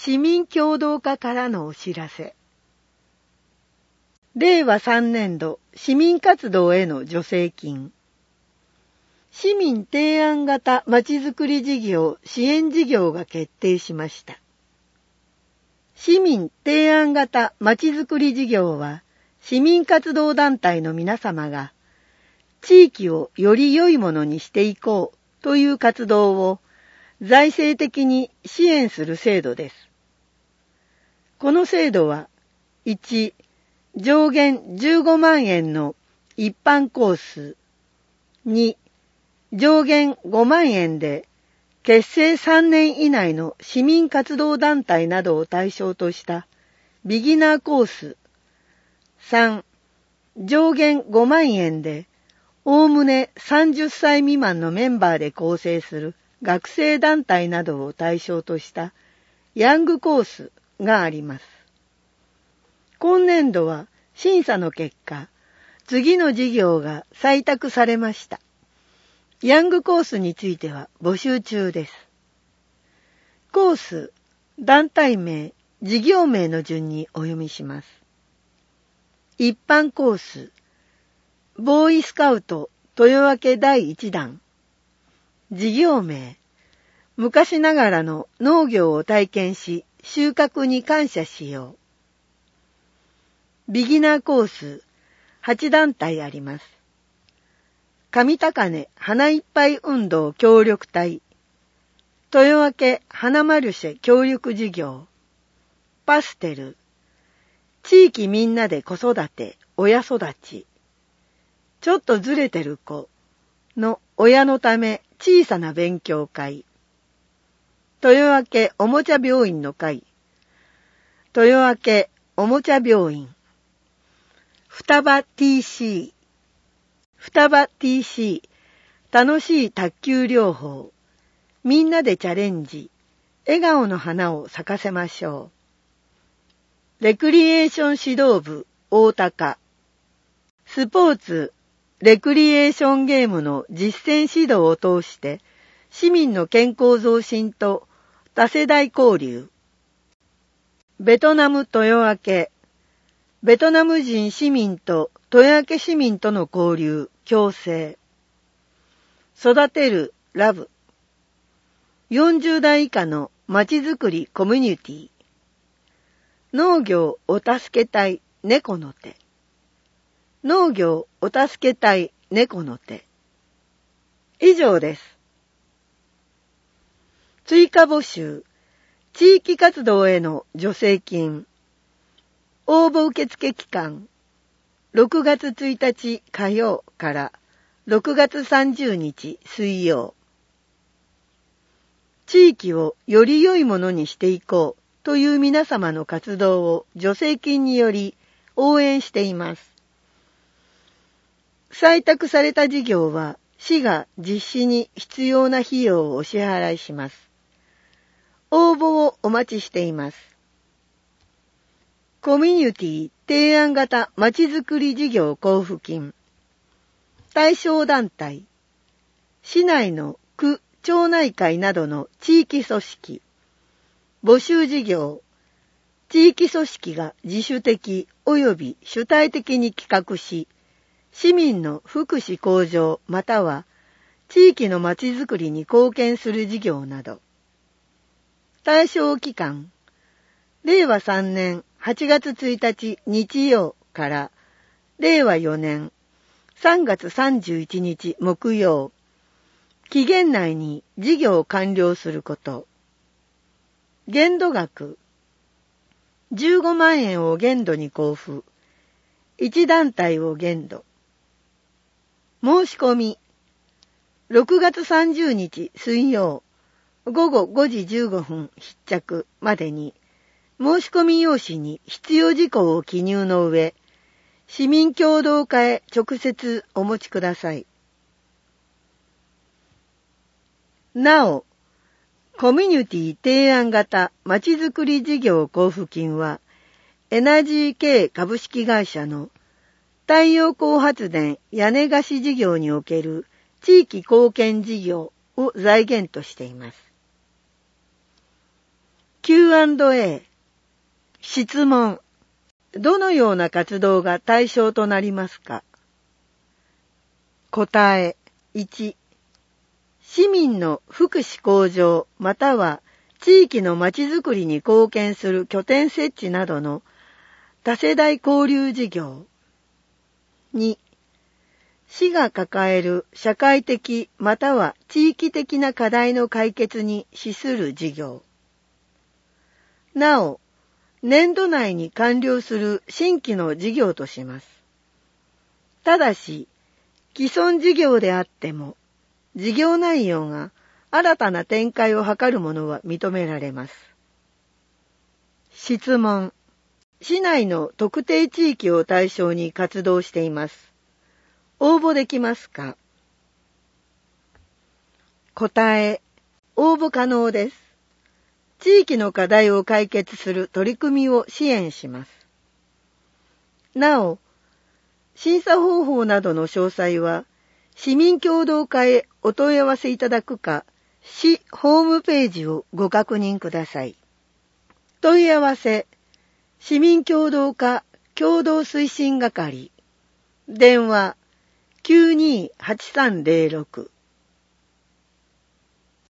市民協働課からのお知らせ。令和3年度市民活動への助成金。市民提案型まちづくり事業支援事業が決定しました。市民提案型まちづくり事業は、市民活動団体の皆様が、地域をより良いものにしていこうという活動を財政的に支援する制度です。この制度は、1、上限15万円の一般コース、2、上限5万円で結成3年以内の市民活動団体などを対象としたビギナーコース、3、上限5万円でおおむね30歳未満のメンバーで構成する学生団体などを対象としたヤングコースがあります。今年度は審査の結果、次の事業が採択されました。ヤングコースについては募集中です。コース、団体名、事業名の順にお読みします。一般コース、ボーイスカウト豊分第1弾。事業名、昔ながらの農業を体験し、収穫に感謝しよう。ビギナーコース、8団体あります。上高根花いっぱい運動協力隊、豊分花マルシェ協力事業、パステル、地域みんなで子育て、親育ち、ちょっとずれてる子の親のため小さな勉強会、豊分おもちゃ病院の会、豊分おもちゃ病院、双葉 TC、双葉 TC、楽しい卓球療法、みんなでチャレンジ、笑顔の花を咲かせましょう。レクリエーション指導部、大高、スポーツ、レクリエーションゲームの実践指導を通して、市民の健康増進と多世代交流。ベトナム豊分、ベトナム人市民と豊分市民との交流、共生。育てる、ラブ。40代以下のまちづくりコミュニティ。農業お助け隊、猫の手。農業お助け隊、猫の手。以上です。追加募集、地域活動への助成金。応募受付期間、6月1日火曜から6月30日水曜。地域をより良いものにしていこうという皆様の活動を助成金により応援しています。採択された事業は市が実施に必要な費用をお支払いします。応募をお待ちしています。コミュニティ提案型まちづくり事業交付金。対象団体。市内の区、町内会などの地域組織。募集事業。地域組織が自主的及び主体的に企画し、市民の福祉向上または地域のまちづくりに貢献する事業など。対象期間。令和3年8月1日日曜から令和4年3月31日木曜。期限内に事業を完了すること。限度額。15万円を限度に交付。1団体を限度。申し込み。6月30日水曜午後5時15分必着までに申し込み用紙に必要事項を記入の上、市民協働課へ直接お持ちください。なお、コミュニティ提案型まちづくり事業交付金は、エナジー系株式会社の太陽光発電屋根貸し事業における地域貢献事業を財源としています。 Q&A。質問。どのような活動が対象となりますか？答え。1、市民の福祉向上または地域のまちづくりに貢献する拠点設置などの多世代交流事業。2、市が抱える社会的または地域的な課題の解決に資する事業。なお、年度内に完了する新規の事業とします。ただし、既存事業であっても、事業内容が新たな展開を図るものは認められます。質問。市内の特定地域を対象に活動しています。応募できますか？答え。応募可能です。地域の課題を解決する取り組みを支援します。なお、審査方法などの詳細は、市民協働課へお問い合わせいただくか、市ホームページをご確認ください。問い合わせ、市民協働課共同推進係、電話 928306